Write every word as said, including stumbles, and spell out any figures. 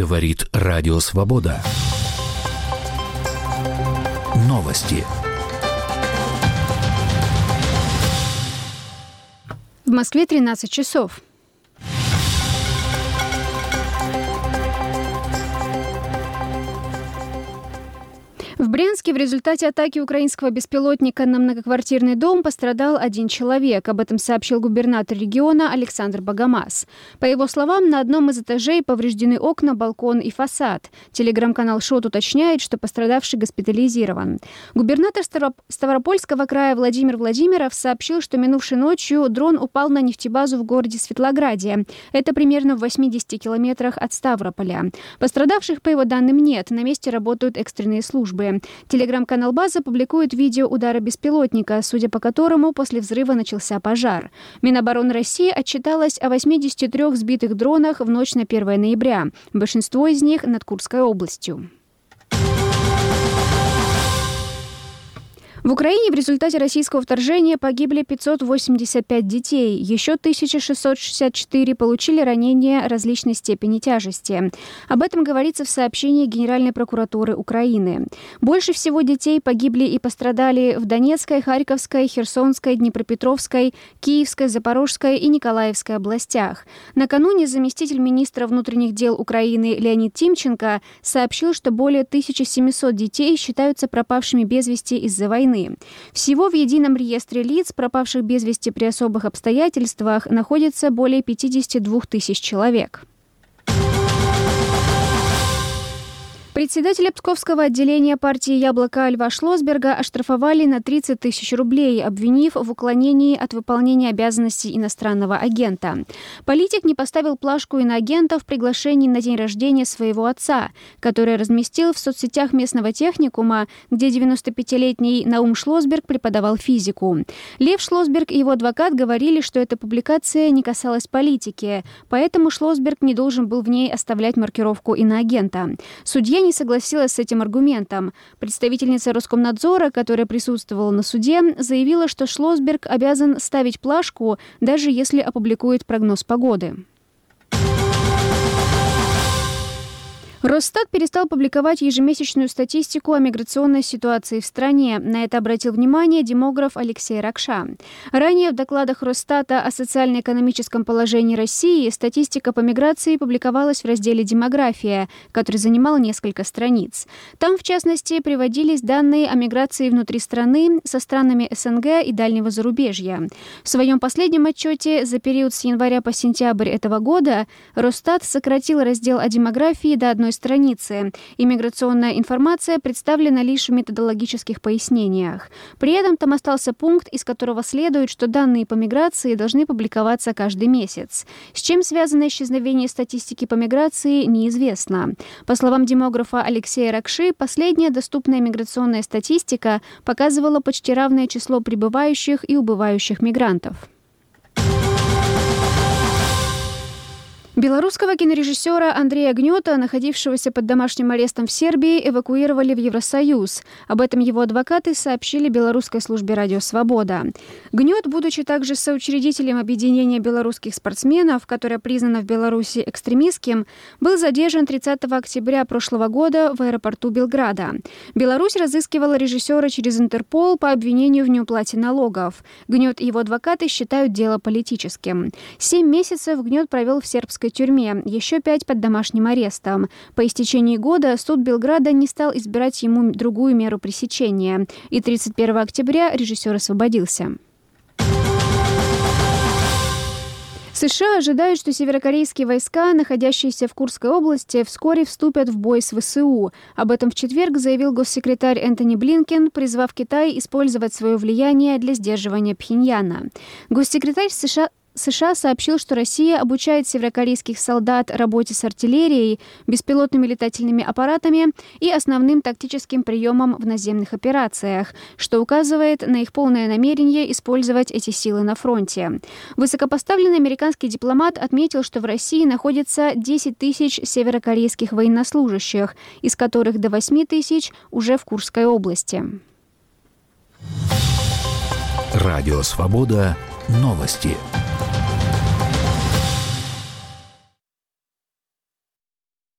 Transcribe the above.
Говорит Радио Свобода. Новости. В Москве тринадцать часов. В Брянске в результате атаки украинского беспилотника на многоквартирный дом пострадал один человек. Об этом сообщил губернатор региона Александр Богомаз. По его словам, на одном из этажей повреждены окна, балкон и фасад. Телеграм-канал «Шот» уточняет, что пострадавший госпитализирован. Губернатор Ставропольского края Владимир Владимиров сообщил, что минувшей ночью дрон упал на нефтебазу в городе Светлограде. Это примерно в восьмидесяти километрах от Ставрополя. Пострадавших, по его данным, нет. На месте работают экстренные службы. Телеграм-канал «База» публикует видео удара беспилотника, судя по которому после взрыва начался пожар. Минобороны России отчиталась о восьмидесяти трёх сбитых дронах в ночь на первое ноября. Большинство из них над Курской областью. В Украине в результате российского вторжения погибли пятьсот восемьдесят пять детей. Еще тысяча шестьсот шестьдесят четыре получили ранения различной степени тяжести. Об этом говорится в сообщении Генеральной прокуратуры Украины. Больше всего детей погибли и пострадали в Донецкой, Харьковской, Херсонской, Днепропетровской, Киевской, Запорожской и Николаевской областях. Накануне заместитель министра внутренних дел Украины Леонид Тимченко сообщил, что более тысячи семисот детей считаются пропавшими без вести из-за войны. Всего в едином реестре лиц, пропавших без вести при особых обстоятельствах, находится более пятидесяти двух тысяч человек. Председателя Псковского отделения партии «Яблоко» Льва Шлосберга оштрафовали на тридцать тысяч рублей, обвинив в уклонении от выполнения обязанностей иностранного агента. Политик не поставил плашку иноагента в приглашении на день рождения своего отца, который разместил в соцсетях местного техникума, где девяностопятилетний Наум Шлосберг преподавал физику. Лев Шлосберг и его адвокат говорили, что эта публикация не касалась политики, поэтому Шлосберг не должен был в ней оставлять маркировку иноагента. Судья не согласилась с этим аргументом. Представительница Роскомнадзора, которая присутствовала на суде, заявила, что Шлосберг обязан ставить плашку, даже если опубликует прогноз погоды. Росстат перестал публиковать ежемесячную статистику о миграционной ситуации в стране. На это обратил внимание демограф Алексей Ракша. Ранее в докладах Росстата о социально-экономическом положении России статистика по миграции публиковалась в разделе «Демография», который занимал несколько страниц. Там, в частности, приводились данные о миграции внутри страны со странами СНГ и дальнего зарубежья. В своем последнем отчете за период с января по сентябрь этого года Росстат сократил раздел о демографии до одной страницы. Иммиграционная информация представлена лишь в методологических пояснениях. При этом там остался пункт, из которого следует, что данные по миграции должны публиковаться каждый месяц. С чем связано исчезновение статистики по миграции, неизвестно. По словам демографа Алексея Ракши, последняя доступная миграционная статистика показывала почти равное число прибывающих и убывающих мигрантов. Белорусского кинорежиссера Андрея Гнёта, находившегося под домашним арестом в Сербии, эвакуировали в Евросоюз. Об этом его адвокаты сообщили белорусской службе «Радио Свобода». Гнёт, будучи также соучредителем объединения белорусских спортсменов, которое признано в Беларуси экстремистским, был задержан тридцатого октября прошлого года в аэропорту Белграда. Беларусь разыскивала режиссера через Интерпол по обвинению в неуплате налогов. Гнёт и его адвокаты считают дело политическим. Семь месяцев Гнёт провел в сербской тюрьме, еще пять под домашним арестом. По истечении года суд Белграда не стал избирать ему другую меру пресечения, и тридцать первого октября режиссер освободился. США ожидают, что северокорейские войска, находящиеся в Курской области, вскоре вступят в бой с ВСУ. Об этом в четверг заявил госсекретарь Энтони Блинкен, призвав Китай использовать свое влияние для сдерживания Пхеньяна. Госсекретарь США США сообщил, что Россия обучает северокорейских солдат работе с артиллерией, беспилотными летательными аппаратами и основным тактическим приемам в наземных операциях, что указывает на их полное намерение использовать эти силы на фронте. Высокопоставленный американский дипломат отметил, что в России находится десять тысяч северокорейских военнослужащих, из которых до восьми тысяч уже в Курской области. Радио Свобода. Новости.